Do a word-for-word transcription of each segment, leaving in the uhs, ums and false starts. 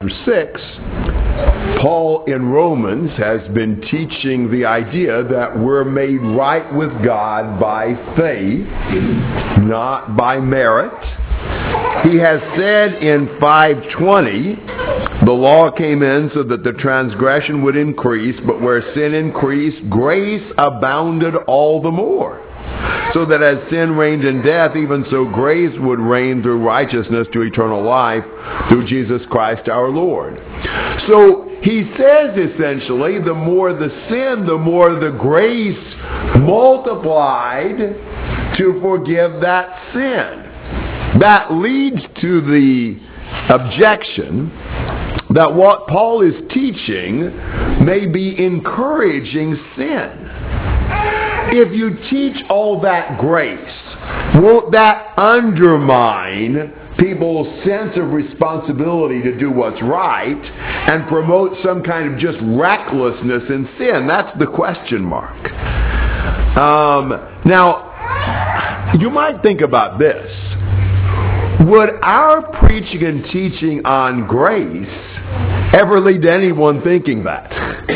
six, Paul in Romans has been teaching the idea that we're made right with God by faith, not by merit. He has said in five twenty, the law came in so that the transgression would increase, but where sin increased, grace abounded all the more. So that as sin reigned in death, even so grace would reign through righteousness to eternal life through Jesus Christ our Lord. So he says essentially, the more the sin, the more the grace multiplied to forgive that sin. That leads to the objection that what Paul is teaching may be encouraging sin. If you teach all that grace, won't that undermine people's sense of responsibility to do what's right and promote some kind of just recklessness in sin? That's the question mark. Um, now, you might think about this. Would our preaching and teaching on grace ever lead to anyone thinking that?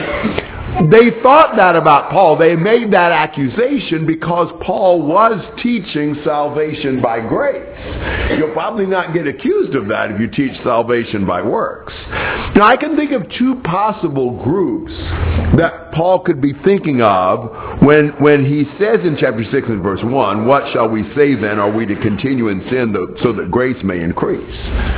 They thought that about Paul. They made that accusation because Paul was teaching salvation by grace. You'll probably not get accused of that if you teach salvation by works. Now, I can think of two possible groups that Paul could be thinking of when, when he says in chapter six and verse one, what shall we say then? Are we to continue in sin so that grace may increase?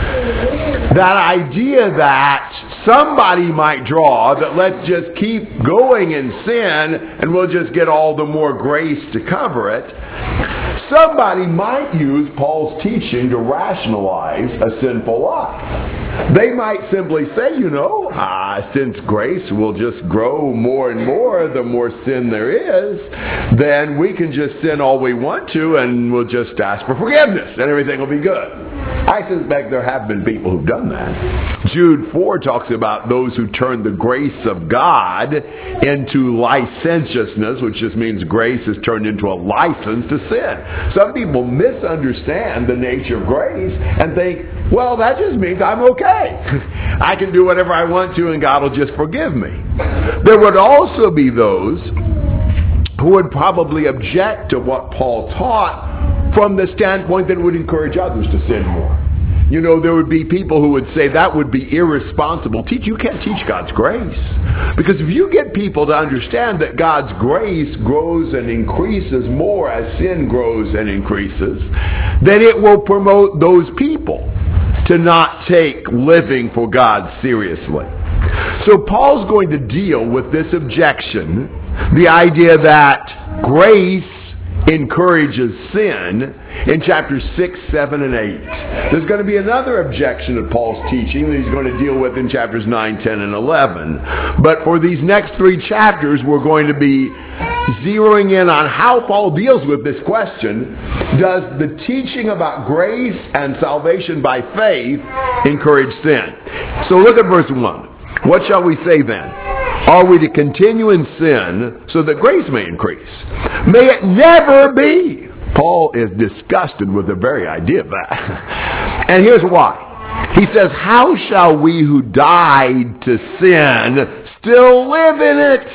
That idea that somebody might draw that let's just keep going in sin and we'll just get all the more grace to cover it. Somebody might use Paul's teaching to rationalize a sinful life. They might simply say, you know, ah, since grace will just grow more and more the more sin there is, then we can just sin all we want to and we'll just ask for forgiveness and everything will be good. I suspect there have been people who've done that. Jude four talks about those who turn the grace of God into licentiousness, which just means grace is turned into a license to sin. Some people misunderstand the nature of grace and think, well, that just means I'm okay. I can do whatever I want to and God will just forgive me. There would also be those who would probably object to what Paul taught from the standpoint that it would encourage others to sin more. You know, there would be people who would say that would be irresponsible. Teach, you can't teach God's grace. Because if you get people to understand that God's grace grows and increases more as sin grows and increases, then it will promote those people to not take living for God seriously. So Paul's going to deal with this objection, the idea that grace encourages sin, in chapters six, seven, and eight. There's going to be another objection of Paul's teaching that he's going to deal with in chapters nine, ten, and eleven. But for these next three chapters, we're going to be zeroing in on how Paul deals with this question. Does the teaching about grace and salvation by faith encourage sin? So look at verse one. What shall we say then? Are we to continue in sin so that grace may increase? May it never be. Paul is disgusted with the very idea of that. And here's why. He says, how shall we who died to sin still live in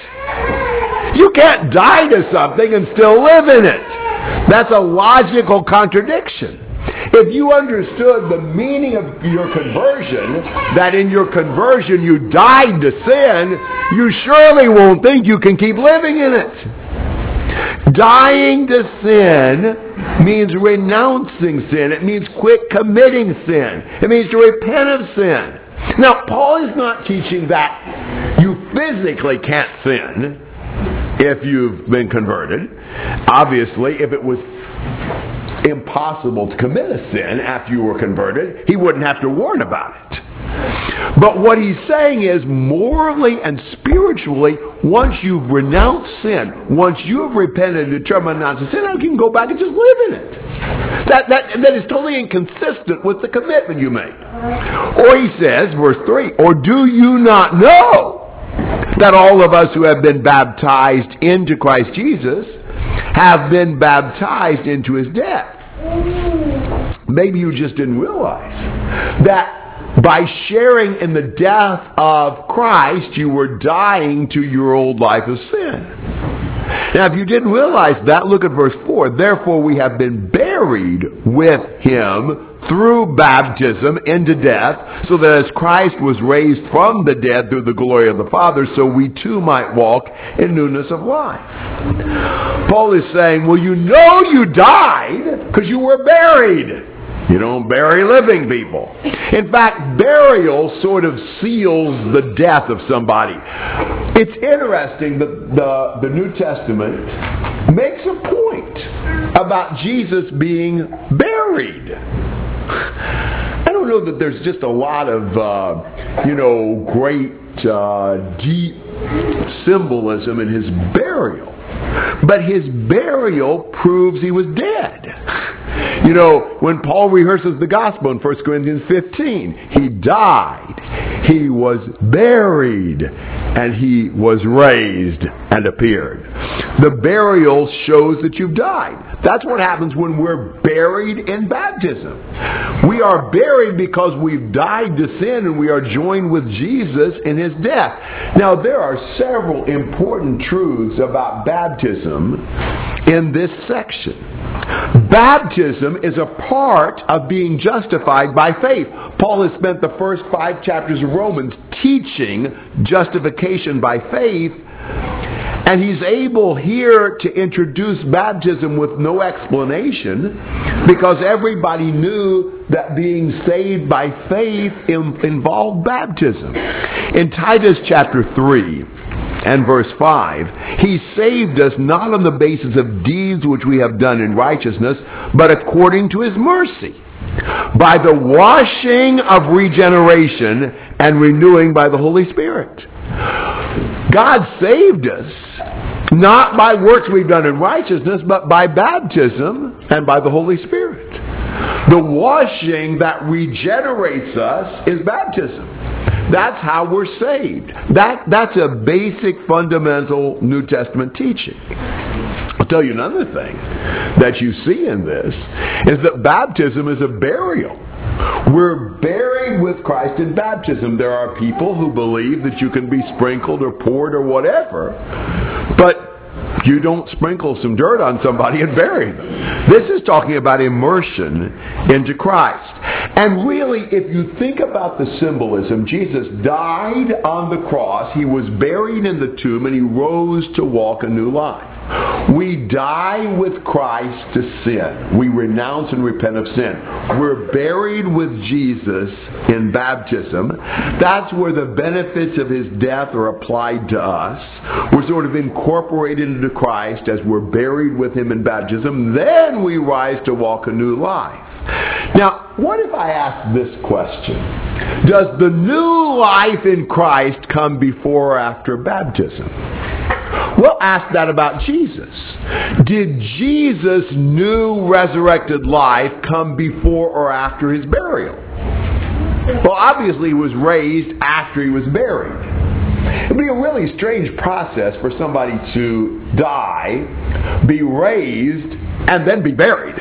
it? You can't die to something and still live in it. That's a logical contradiction. If you understood the meaning of your conversion, that in your conversion you died to sin, you surely won't think you can keep living in it. Dying to sin means renouncing sin. It means quit committing sin. It means to repent of sin. Now, Paul is not teaching that you physically can't sin if you've been converted. Obviously, if it was impossible to commit a sin after you were converted, he wouldn't have to warn about it. But what he's saying is, morally and spiritually, once you've renounced sin, once you've repented and determined not to sin, you can go back and just live in it. That, that, that is totally inconsistent with the commitment you made. Or he says, verse three, or do you not know that all of us who have been baptized into Christ Jesus have been baptized into his death? Maybe you just didn't realize that By sharing in the death of Christ, you were dying to your old life of sin. Now, if you didn't realize that, look at verse four. Therefore, we have been buried with him through baptism into death, so that as Christ was raised from the dead through the glory of the Father, so we too might walk in newness of life. Paul is saying, well, you know you died because you were buried. You don't bury living people. In fact, burial sort of seals the death of somebody. It's interesting that the, the New Testament makes a point about Jesus being buried. I don't know that there's just a lot of, uh, you know, great, uh, deep symbolism in his burial. But his burial proves he was dead. You know, when Paul rehearses the gospel in First Corinthians fifteen, he died, he was buried, and he was raised and appeared. The burial shows that you've died. That's what happens when we're buried in baptism. We are buried because we've died to sin and we are joined with Jesus in his death. Now, there are several important truths about baptism in this section. Baptism is a part of being justified by faith. Paul has spent the first five chapters of Romans teaching justification by faith, and he's able here to introduce baptism with no explanation because everybody knew that being saved by faith involved baptism. In Titus chapter three and verse five, he saved us not on the basis of deeds which we have done in righteousness, but according to his mercy, by the washing of regeneration and renewing by the Holy Spirit. God saved us not by works we've done in righteousness, but by baptism and by the Holy Spirit. The washing that regenerates us is baptism. That's how we're saved. That, that's a basic, fundamental New Testament teaching. I'll tell you another thing that you see in this is that baptism is a burial. We're buried with Christ in baptism. There are people who believe that you can be sprinkled or poured or whatever, but you don't sprinkle some dirt on somebody and bury them. This is talking about immersion into Christ. And really, if you think about the symbolism, Jesus died on the cross, he was buried in the tomb, and he rose to walk a new life. We die with Christ to sin. We renounce and repent of sin. We're buried with Jesus in baptism. That's where the benefits of his death are applied to us. We're sort of incorporated into Christ as we're buried with him in baptism. Then we rise to walk a new life. Now, what if I ask this question? Does the new life in Christ come before or after baptism? Well, ask that about Jesus. Did Jesus' new resurrected life come before or after his burial? Well, obviously he was raised after he was buried. It would be a really strange process for somebody to die, be raised, and then be buried.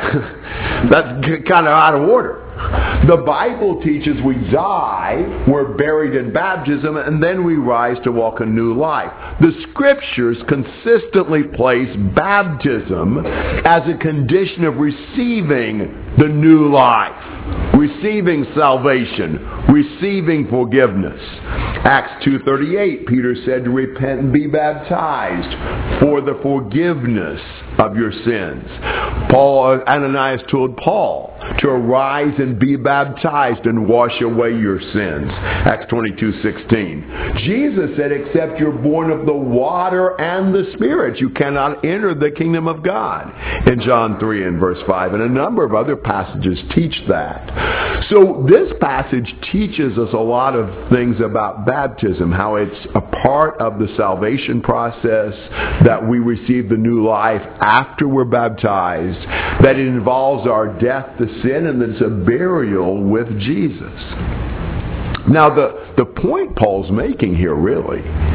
That's kind of out of order. The Bible teaches we die, we're buried in baptism, and then we rise to walk a new life. The Scriptures consistently place baptism as a condition of receiving the new life, receiving salvation, receiving forgiveness. Acts two thirty-eight, Peter said to repent and be baptized for the forgiveness of your sins. Paul, Ananias told Paul to arise and be baptized and wash away your sins. Acts twenty-two sixteen. Jesus said, except you're born of the water and the Spirit, you cannot enter the kingdom of God. In John three and verse five. And a number of other passages teach that. So this passage teaches us a lot of things about baptism, how it's a part of the salvation process, that we receive the new life after we're baptized, that it involves our death to sin, and that it's a burial with Jesus. Now, the, the point Paul's making here really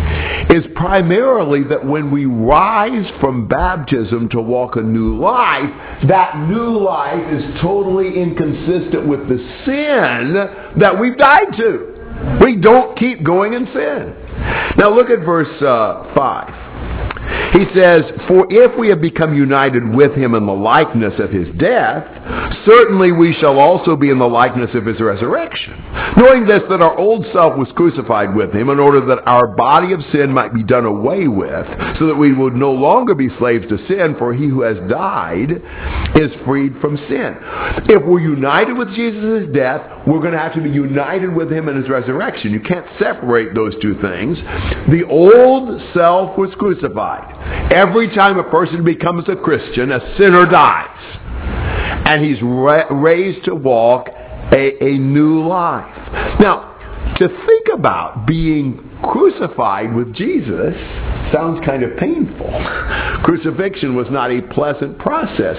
is primarily that when we rise from baptism to walk a new life, that new life is totally inconsistent with the sin that we've died to. We don't keep going in sin. Now look at verse uh, five. He says, "For if we have become united with him in the likeness of his death, certainly we shall also be in the likeness of his resurrection. Knowing this, that our old self was crucified with him, in order that our body of sin might be done away with, so that we would no longer be slaves to sin, for he who has died is freed from sin." If we're united with Jesus' death, we're going to have to be united with him in his resurrection. You can't separate those two things. The old self was crucified. Every time a person becomes a Christian, a sinner dies. And he's ra- raised to walk a, a new life. Now, to think about being crucified with Jesus sounds kind of painful. Crucifixion was not a pleasant process.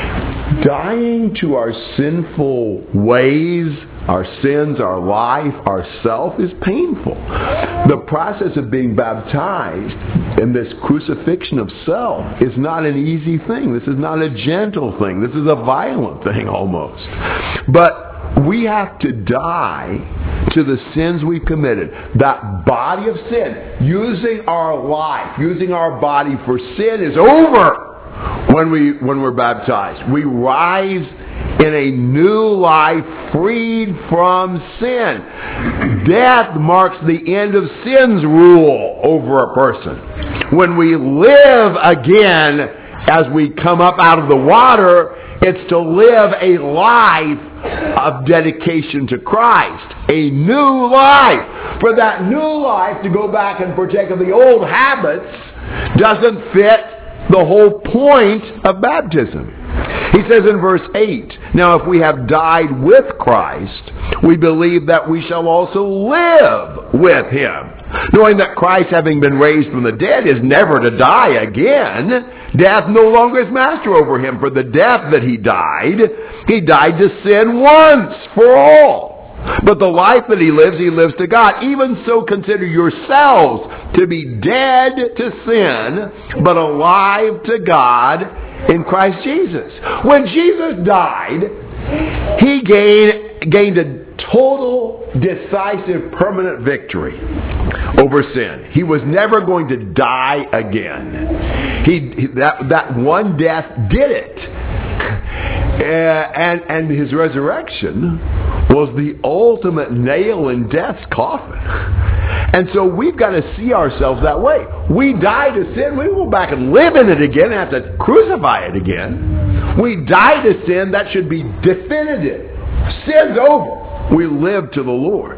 Dying to our sinful ways, our sins, our life, our self is painful. The process of being baptized in this crucifixion of self is not an easy thing. This is not a gentle thing. This is a violent thing almost. But we have to die to the sins we've committed. That body of sin, using our life, using our body for sin is over when we when we're baptized. We rise in a new life freed from sin. Death marks the end of sin's rule over a person. When we live again as we come up out of the water, it's to live a life of dedication to Christ. A new life. For that new life to go back and partake of the old habits doesn't fit the whole point of baptism. He says in verse eight, "Now if we have died with Christ, we believe that we shall also live with him. Knowing that Christ, having been raised from the dead, is never to die again, death no longer is master over him. For the death that he died, he died to sin once for all. But the life that he lives, he lives to God. Even so consider yourselves to be dead to sin, but alive to God in Christ Jesus." When Jesus died, he gained, gained a total, decisive, permanent victory over sin. He was never going to die again. He, he that, that one death did it. Uh, and, and his resurrection was the ultimate nail in death's coffin. And so we've got to see ourselves that way. We die to sin. We go back and live in it again and have to crucify it again. We die to sin. That should be definitive. Sin's over. We live to the Lord.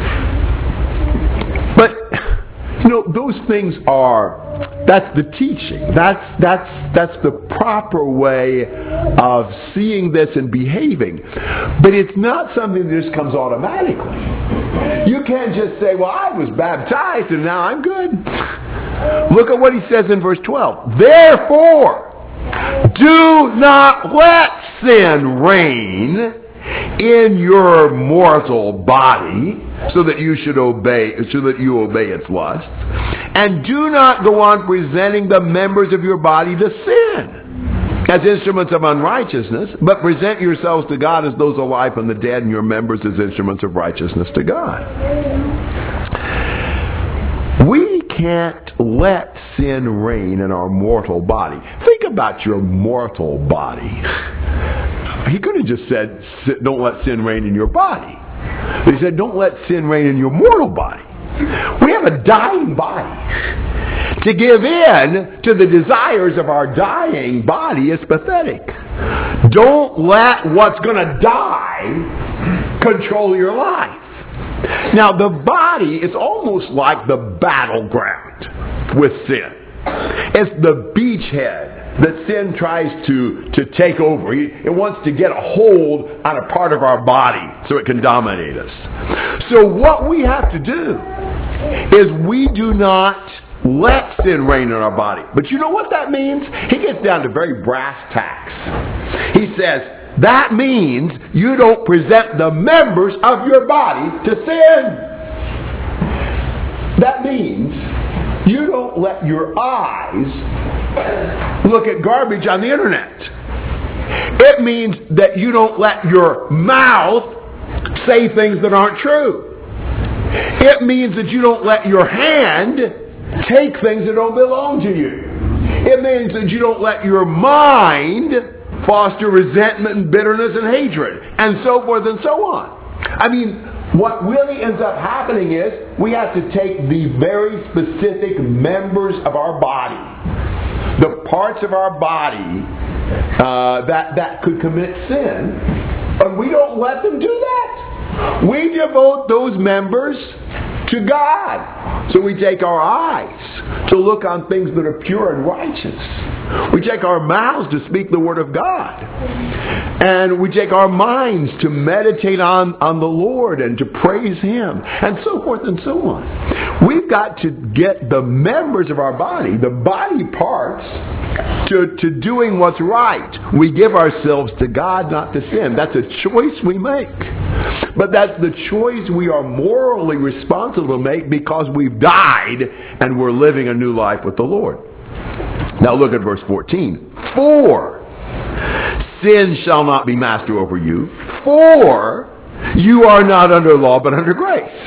But, you know, those things are, that's the teaching. That's, that's, that's the proper way of seeing this and behaving. But it's not something that just comes automatically. You can't just say, well, I was baptized and now I'm good. Look at what he says in verse twelve. "Therefore, do not let sin reign in your mortal body, so that you should obey, so that you obey its lusts. And do not go on presenting the members of your body to sin as instruments of unrighteousness, but present yourselves to God as those alive from the dead, and your members as instruments of righteousness to God." We can't let sin reign in our mortal body. Think about your mortal body. He could have just said, don't let sin reign in your body. He said, don't let sin reign in your mortal body. We have a dying body. To give in to the desires of our dying body is pathetic. Don't let what's going to die control your life. Now, the body is almost like the battleground with sin. It's the beachhead that sin tries to, to take over. It wants to get a hold on a part of our body so it can dominate us. So what we have to do is we do not let sin reign in our body. But you know what that means? He gets down to very brass tacks. He says, that means you don't present the members of your body to sin. That means You don't let your eyes look at garbage on the internet. It means that you don't let your mouth say things that aren't true. It means that you don't let your hand take things that don't belong to you. It means that you don't let your mind foster resentment and bitterness and hatred, and so forth and so on. I mean, what really ends up happening is we have to take the very specific members of our body, the parts of our body uh, that, that could commit sin, and we don't let them do that. We devote those members to God. So we take our eyes to look on things that are pure and righteous. We take our mouths to speak the word of God. And we take our minds to meditate on, on the Lord and to praise Him. And so forth and so on. We've got to get the members of our body, the body parts, to, to doing what's right. We give ourselves to God, not to sin. That's a choice we make. But that's the choice we are morally responsible to make because we've died and we're living a new life with the Lord. Now look at verse fourteen. For sin shall not be master over you, for you are not under law but under grace.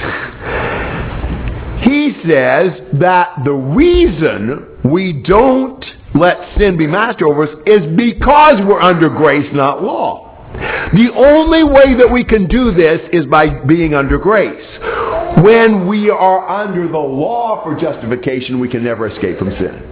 He says that the reason we don't let sin be master over us is because we're under grace, not law. The only way that we can do this is by being under grace. When we are under the law for justification, we can never escape from sin.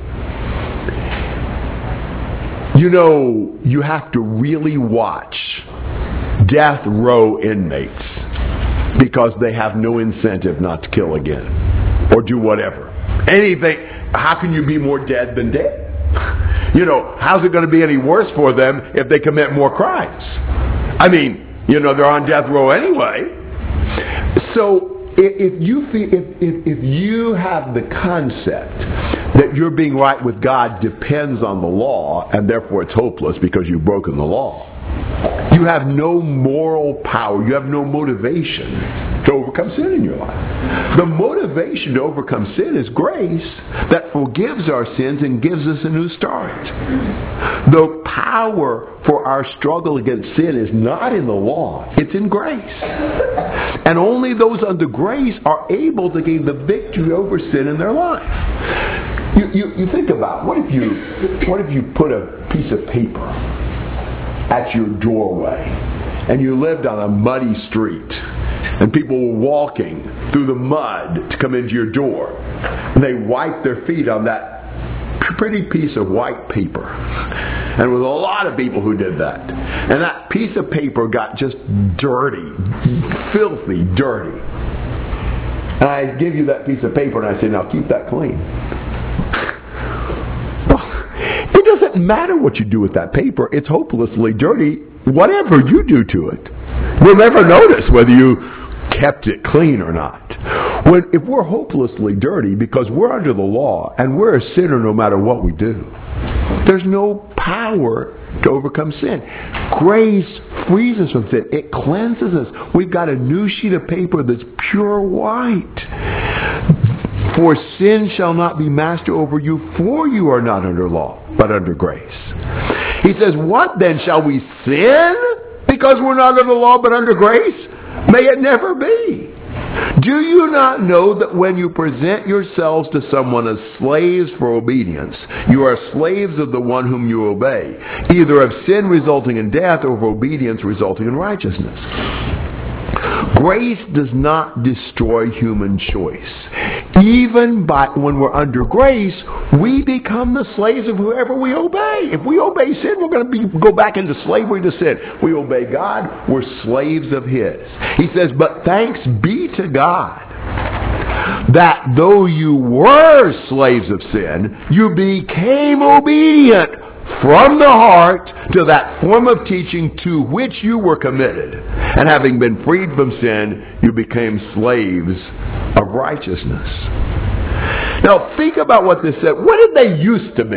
You know, you have to really watch death row inmates because they have no incentive not to kill again or do whatever. Anything. How can you be more dead than dead? You know, how's it going to be any worse for them if they commit more crimes? I mean, you know, they're on death row anyway. So if, if you feel, if, if, if you have the concept that your being right with God depends on the law and therefore it's hopeless because you've broken the law, you have no moral power, you have no motivation to overcome sin in your life. The motivation to overcome sin is grace that forgives our sins and gives us a new start. The power for our struggle against sin is not in the law, it's in grace. And only those under grace are able to gain the victory over sin in their life. You, you, you think about, what if you, what if you put a piece of paper at your doorway and you lived on a muddy street and people were walking through the mud to come into your door and they wiped their feet on that pretty piece of white paper. And there was a lot of people who did that. And that piece of paper got just dirty, filthy dirty. And I give you that piece of paper and I say, now keep that clean. It doesn't matter what you do with that paper. It's hopelessly dirty. Whatever you do to it, we'll never notice whether you kept it clean or not. When, if we're hopelessly dirty because we're under the law and we're a sinner no matter what we do, there's no power to overcome sin. Grace frees us from sin. It cleanses us. We've got a new sheet of paper that's pure white. For sin shall not be master over you, for you are not under law, but under grace. He says, what then? Shall we sin because we're not under law, but under grace? May it never be. Do you not know that when you present yourselves to someone as slaves for obedience, you are slaves of the one whom you obey, either of sin resulting in death or of obedience resulting in righteousness? Grace does not destroy human choice. Even by when we're under grace, we become the slaves of whoever we obey. If we obey sin, we're going to be, go back into slavery to sin. We obey God, we're slaves of His. He says, but thanks be to God that though you were slaves of sin, you became obedient from the heart to that form of teaching to which you were committed. And having been freed from sin, you became slaves of righteousness. Now think about what this said. What did they used to be?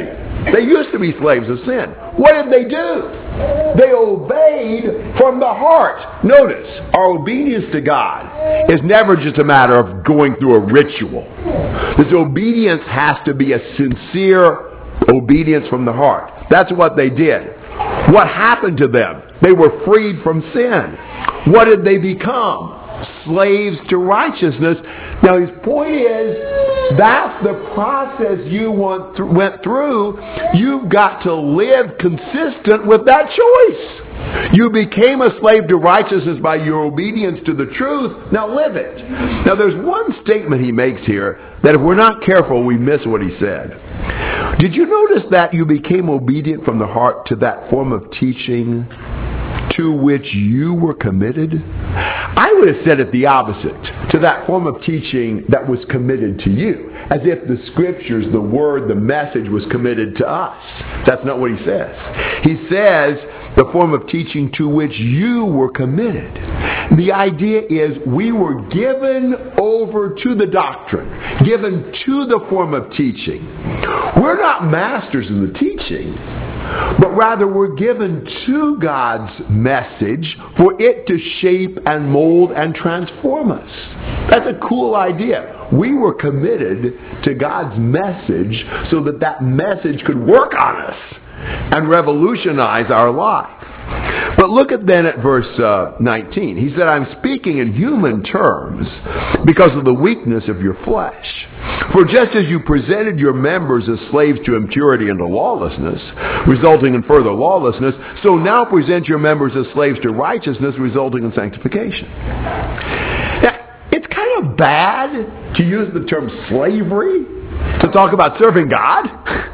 They used to be slaves of sin. What did they do? They obeyed from the heart. Notice, our obedience to God is never just a matter of going through a ritual. This obedience has to be a sincere obedience from the heart. That's what they did. What happened to them? They were freed from sin. What did they become? Slaves to righteousness. Now his point is, that's the process you went through. You've got to live consistent with that choice. You became a slave to righteousness by your obedience to the truth. Now live it. Now there's one statement he makes here that if we're not careful, we miss what he said. Did you notice that you became obedient from the heart to that form of teaching to which you were committed? I would have said it the opposite, to that form of teaching that was committed to you, as if the scriptures, the word, the message was committed to us. That's not what he says. He says the form of teaching to which you were committed. The idea is we were given over to the doctrine, given to the form of teaching. We're not masters in the teaching, but rather we're given to God's message for it to shape and mold and transform us. That's a cool idea. We were committed to God's message so that that message could work on us and revolutionize our life. But look at then at verse uh, nineteen. He said, I'm speaking in human terms because of the weakness of your flesh. For just as you presented your members as slaves to impurity and to lawlessness, resulting in further lawlessness, so now present your members as slaves to righteousness, resulting in sanctification. Now, it's kind of bad to use the term slavery to talk about serving God.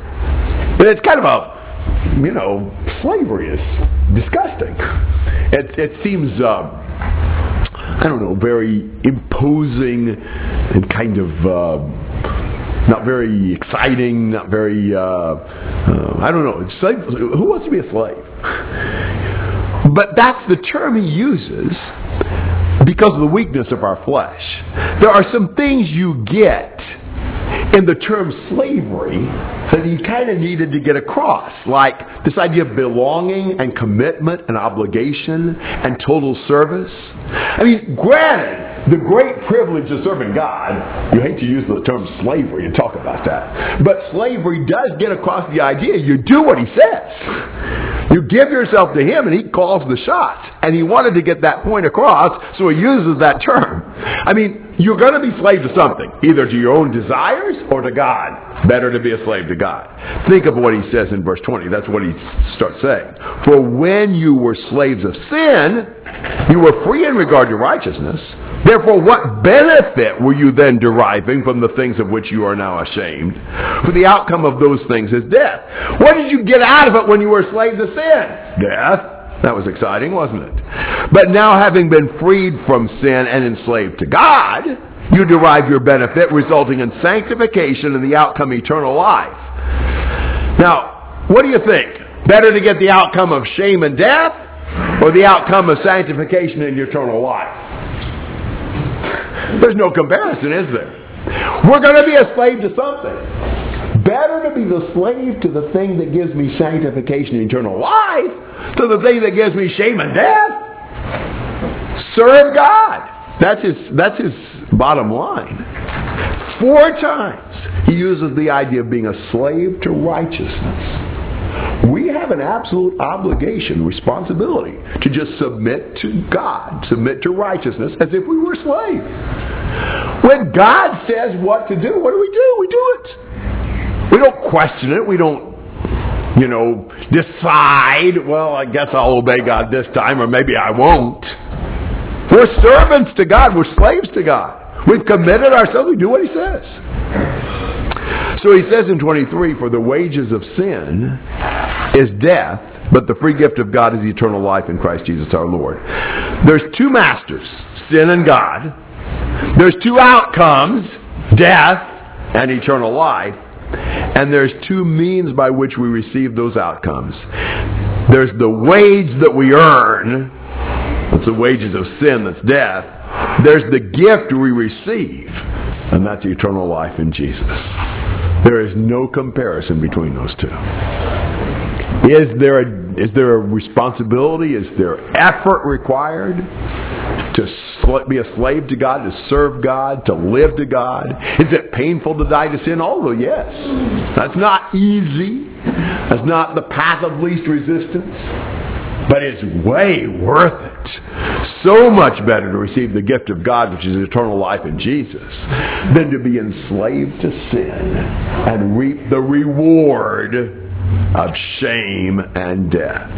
But it's kind of a You know, slavery is disgusting. It, it seems, uh, I don't know, very imposing and kind of uh, not very exciting, not very, uh, uh, I don't know. It's slave, who wants to be a slave? But that's the term he uses because of the weakness of our flesh. There are some things you get in the term slavery that he kind of needed to get across, like this idea of belonging and commitment and obligation and total service. I mean, granted, the great privilege of serving God, you hate to use the term slavery to talk about that, but slavery does get across the idea you do what he says. You give yourself to him and he calls the shots. And he wanted to get that point across, so he uses that term. I mean, you're going to be slave to something, either to your own desires or to God. Better to be a slave to God. Think of what he says in verse twenty. That's what he starts saying. For when you were slaves of sin, you were free in regard to righteousness. Therefore, what benefit were you then deriving from the things of which you are now ashamed? For the outcome of those things is death. What did you get out of it when you were a slave to sin? Death. That was exciting, wasn't it? But now, having been freed from sin and enslaved to God, you derive your benefit, resulting in sanctification and the outcome eternal life. Now, what do you think? Better to get the outcome of shame and death, or the outcome of sanctification and eternal life? There's no comparison, is there? We're going to be a slave to something. Better to be the slave to the thing that gives me sanctification and eternal life to the thing that gives me shame and death. Serve God. That's his, that's his bottom line. Four times he uses the idea of being a slave to righteousness. We have an absolute obligation, responsibility to just submit to God, submit to righteousness as if we were slaves. When God says what to do, what do we do? We do it. We don't question it. We don't, you know, decide, well, I guess I'll obey God this time, or maybe I won't. We're servants to God. We're slaves to God. We've committed ourselves. We do what he says. So he says in twenty-three, for the wages of sin is death, but the free gift of God is eternal life in Christ Jesus our Lord. There's two masters, sin and God. There's two outcomes, death and eternal life. And there's two means by which we receive those outcomes. There's the wage that we earn. That's the wages of sin, that's death. There's the gift we receive, and that's eternal life in Jesus. There is no comparison between those two. Is there a, is there a responsibility? Is there effort required to sl- be a slave to God, to serve God, to live to God? Is it painful to die to sin? Although, yes. That's not easy. That's not the path of least resistance. But it's way worth it. So much better to receive the gift of God, which is eternal life in Jesus, than to be enslaved to sin and reap the reward of shame and death.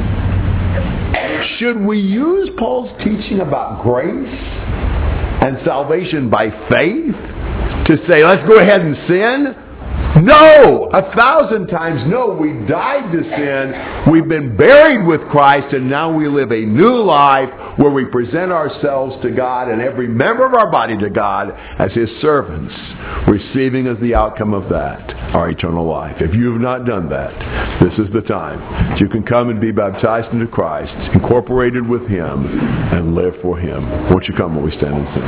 Should we use Paul's teaching about grace and salvation by faith to say, let's go ahead and sin? No! A thousand times no. We died to sin. We've been buried with Christ, and now we live a new life where we present ourselves to God and every member of our body to God as His servants, receiving as the outcome of that our eternal life. If you have not done that, this is the time that you can come and be baptized into Christ, incorporated with Him, and live for Him. Won't you come while we stand and sing?